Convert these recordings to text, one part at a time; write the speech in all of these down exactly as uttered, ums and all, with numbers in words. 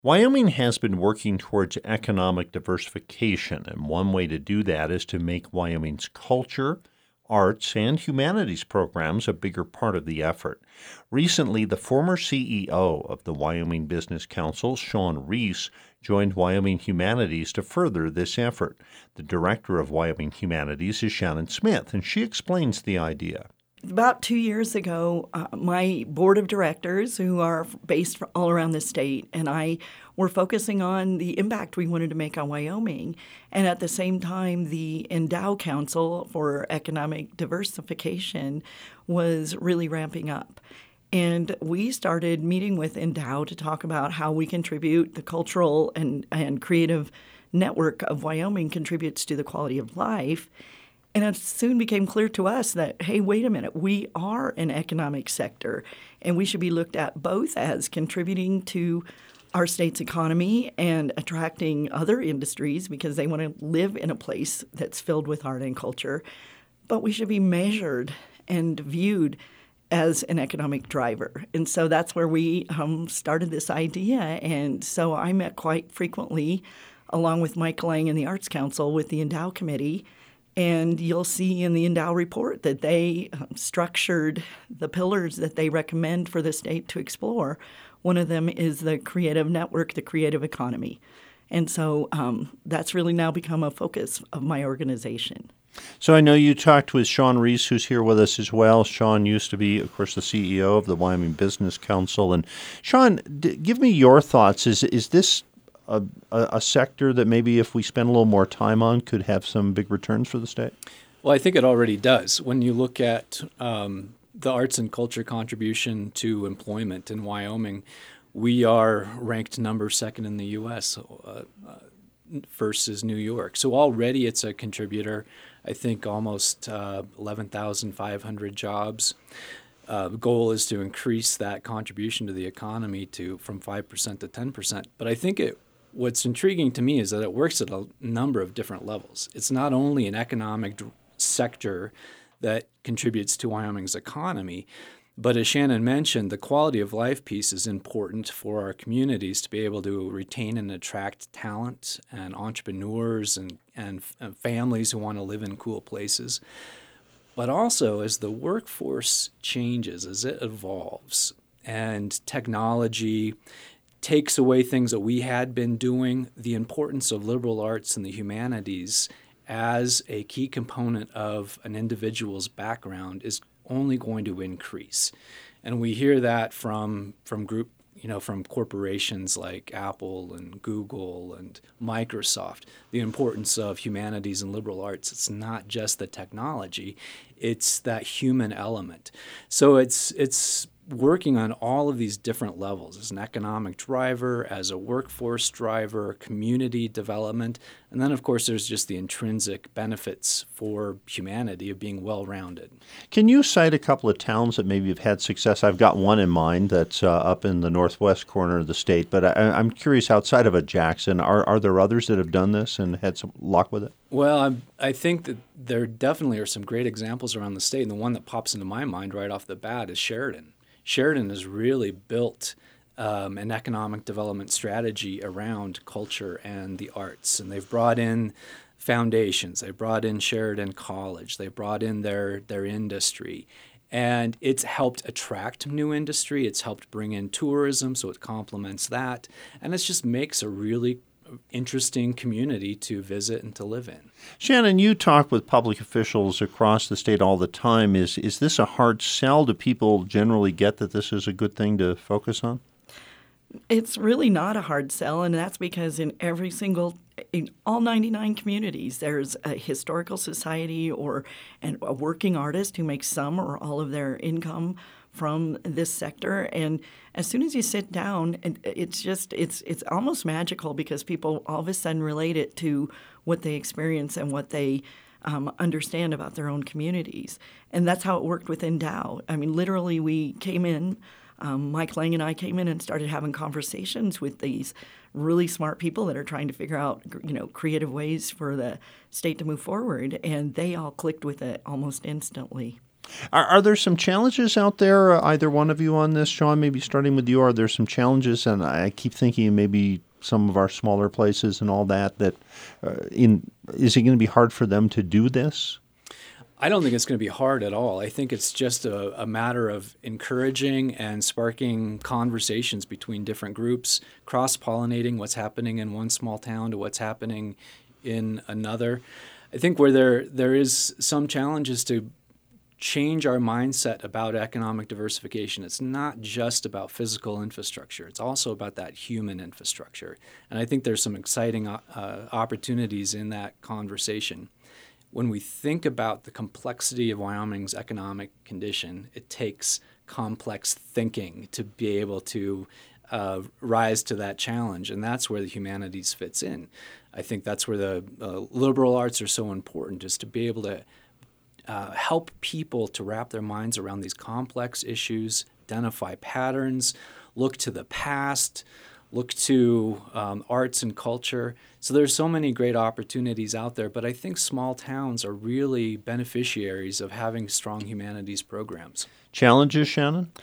Wyoming has been working towards economic diversification, and one way to do that is to make Wyoming's culture, arts, and humanities programs a bigger part of the effort. Recently, the former C E O of the Wyoming Business Council, Sean Reese, joined Wyoming Humanities to further this effort. The director of Wyoming Humanities is Shannon Smith, and she explains the idea. About two years ago, uh, my board of directors, who are based all around the state, and I were focusing on the impact we wanted to make on Wyoming. And at the same time, the Endow Council for Economic Diversification was really ramping up. And we started meeting with Endow to talk about how we contribute, the cultural and, and creative network of Wyoming contributes to the quality of life. And it soon became clear to us that, hey, wait a minute, we are an economic sector, and we should be looked at both as contributing to our state's economy and attracting other industries because they want to live in a place that's filled with art and culture. But we should be measured and viewed as an economic driver. And so that's where we um, started this idea. And so I met quite frequently, along with Mike Lang and the Arts Council, with the Endow Committee. And you'll see in the Endow report that they um, structured the pillars that they recommend for the state to explore. One of them is the creative network, the creative economy. And so um, that's really now become a focus of my organization. So I know you talked with Sean Reese, who's here with us as well. Sean used to be, of course, the C E O of the Wyoming Business Council. And Sean, d- give me your thoughts. Is is this A, a sector that maybe if we spend a little more time on could have some big returns for the state? Well, I think it already does. When you look at um, the arts and culture contribution to employment in Wyoming, we are ranked number second in the U S uh, uh, versus New York. So already it's a contributor. I think almost uh, eleven thousand five hundred jobs. Uh, the goal is to increase that contribution to the economy to from five percent to ten percent. But I think it what's intriguing to me is that it works at a number of different levels. It's not only an economic d- sector that contributes to Wyoming's economy, but as Shannon mentioned, the quality of life piece is important for our communities to be able to retain and attract talent and entrepreneurs and, and, and families who want to live in cool places. But also, as the workforce changes, as it evolves, and technology takes away things that we had been doing, the importance of liberal arts and the humanities as a key component of an individual's background is only going to increase. And we hear that from from group, you know, from corporations like Apple and Google and Microsoft, the importance of humanities and liberal arts. It's not just the technology, it's that human element. So it's it's working on all of these different levels as an economic driver, as a workforce driver, community development, and then, of course, there's just the intrinsic benefits for humanity of being well-rounded. Can you cite a couple of towns that maybe have had success? I've got one in mind that's uh, up in the northwest corner of the state, but I, I'm curious, outside of a Jackson, are, are there others that have done this and had some luck with it? Well, I'm, I think that there definitely are some great examples around the state, and the one that pops into my mind right off the bat is Sheridan. Sheridan has really built um, an economic development strategy around culture and the arts, and they've brought in foundations. They brought in Sheridan College. They brought in their their industry, and it's helped attract new industry. It's helped bring in tourism, so it complements that, and it just makes a really interesting community to visit and to live in. Shannon, you talk with public officials across the state all the time. Is is this a hard sell? Do people generally get that this is a good thing to focus on? It's really not a hard sell, and that's because in every single, in all ninety-nine communities, there's a historical society or an, a working artist who makes some or all of their income from this sector. And as soon as you sit down, it's just, it's it's almost magical because people all of a sudden relate it to what they experience and what they um, understand about their own communities. And that's how it worked with Endow. I mean, literally we came in, um, Mike Lang and I came in and started having conversations with these really smart people that are trying to figure out, you know, creative ways for the state to move forward. And they all clicked with it almost instantly. Are, are there some challenges out there, uh, either one of you on this, Sean, maybe starting with you? Are there some challenges? And I keep thinking maybe some of our smaller places and all that, that uh, in is it going to be hard for them to do this? I don't think it's going to be hard at all. I think it's just a, a matter of encouraging and sparking conversations between different groups, cross-pollinating what's happening in one small town to what's happening in another. I think where there there is some challenges to change our mindset about economic diversification. It's not just about physical infrastructure. It's also about that human infrastructure. And I think there's some exciting uh, opportunities in that conversation. When we think about the complexity of Wyoming's economic condition, it takes complex thinking to be able to uh, rise to that challenge, and that's where the humanities fits in. I think that's where the uh, liberal arts are so important, is to be able to uh, help people to wrap their minds around these complex issues, identify patterns, look to the past, look to um, arts and culture. So there's so many great opportunities out there, but I think small towns are really beneficiaries of having strong humanities programs. Challenges, Shannon?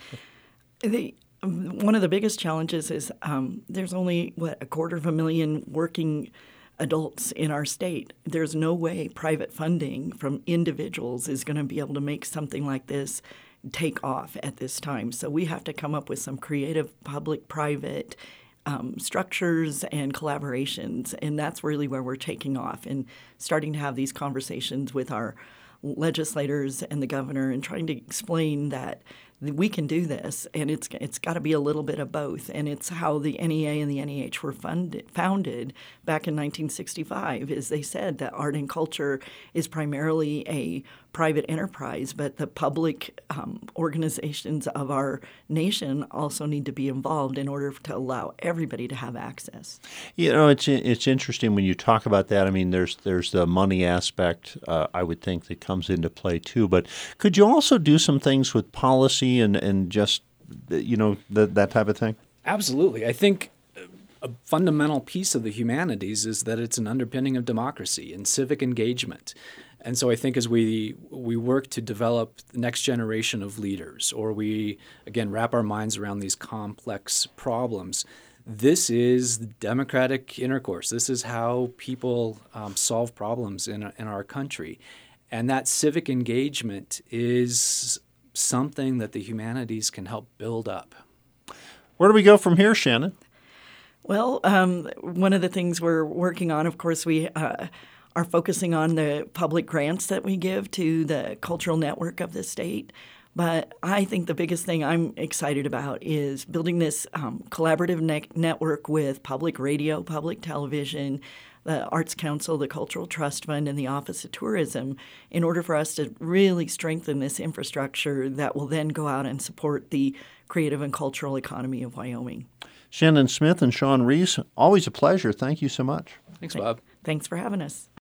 The, one of the biggest challenges is um, there's only, what, a quarter of a million working adults in our state. There's no way private funding from individuals is going to be able to make something like this take off at this time. So we have to come up with some creative public-private Um, structures and collaborations, and that's really where we're taking off and starting to have these conversations with our legislators and the governor and trying to explain that we can do this, and it's it's got to be a little bit of both. And it's how the N E A and the N E H were funded, founded back in nineteen sixty-five, is they said that art and culture is primarily a private enterprise, but the public um, organizations of our nation also need to be involved in order to allow everybody to have access. You know, it's it's interesting when you talk about that. I mean, there's there's the money aspect, uh, I would think, that comes into play too. But could you also do some things with policy and, and just, you know, the, that type of thing? Absolutely. I think a fundamental piece of the humanities is that it's an underpinning of democracy and civic engagement. And so I think as we we work to develop the next generation of leaders, or we, again, wrap our minds around these complex problems, this is democratic intercourse. This is how people um, solve problems in, in our country. And that civic engagement is something that the humanities can help build up. Where do we go from here, Shannon? Well, um, one of the things we're working on, of course, we uh, are focusing on the public grants that we give to the cultural network of the state. But I think the biggest thing I'm excited about is building this um, collaborative ne- network with public radio, public television, the Arts Council, the Cultural Trust Fund, and the Office of Tourism, in order for us to really strengthen this infrastructure that will then go out and support the creative and cultural economy of Wyoming. Shannon Smith and Sean Reese, always a pleasure. Thank you so much. Thanks, Bob. Thanks for having us.